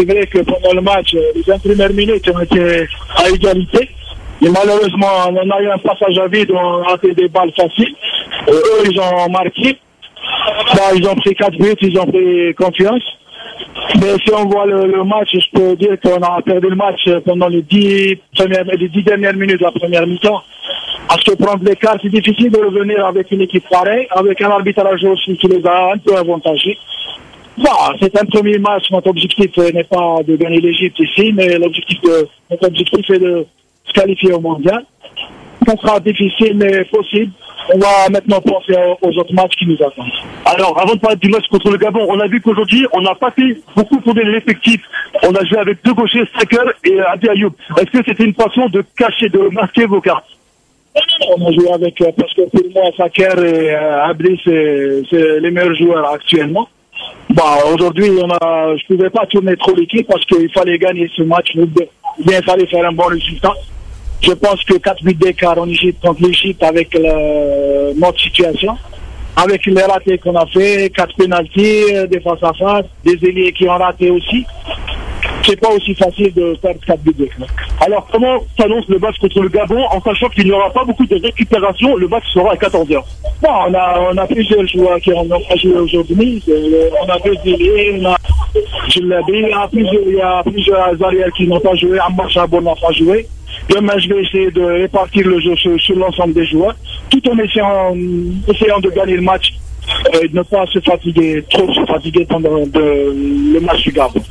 c'est vrai que pendant le match, les 20 premières minutes, on était à égalité. Et malheureusement, on a eu un passage à vide, on a fait des balles faciles. Eux, ils ont marqué. Ils ont pris 4 buts, ils ont pris confiance. Mais si on voit le match, je peux dire qu'on a perdu le match pendant les 10 dernières minutes de la première mi-temps. Parce que prendre l'écart, c'est difficile de revenir avec une équipe pareille, avec un arbitrage aussi qui les a un peu avantagés. C'est un premier match. Notre objectif n'est pas de gagner l'Égypte ici, mais notre objectif est de se qualifier au mondial. Ça sera difficile, mais possible. On va maintenant penser aux autres matchs qui nous attendent. Alors, avant de parler du match contre le Gabon, on a vu qu'aujourd'hui, on n'a pas fait beaucoup tourner l'effectif. On a joué avec 2 gauchers, Striker et Abdi Ayoub. Est-ce que c'était une façon de cacher, de masquer vos cartes? On a joué avec, parce que pour moi, Saker et Abdi, c'est les meilleurs joueurs actuellement. Aujourd'hui, je pouvais pas tourner trop l'équipe parce qu'il fallait gagner ce match. Il fallait faire un bon résultat. Je pense que 4 buts d'écart en Égypte contre l'Égypte avec notre situation, avec les ratés qu'on a fait, 4 pénaltys, des face à face, des ailiers qui ont raté aussi. C'est pas aussi facile de perdre 4 buts d'écart. Alors, comment s'annonce le match contre le Gabon en sachant qu'il n'y aura pas beaucoup de récupération? Le match sera à 14h. On a plusieurs joueurs qui ont pas joué aujourd'hui. On a 2 ailiers, on a Jelabi, il y a plusieurs arrières qui n'ont pas joué. Ammar Chabour n'a pas joué. Demain, je vais essayer de répartir le jeu sur l'ensemble des joueurs, tout en essayant de gagner le match et de ne pas trop se fatiguer pendant le match du Gabon.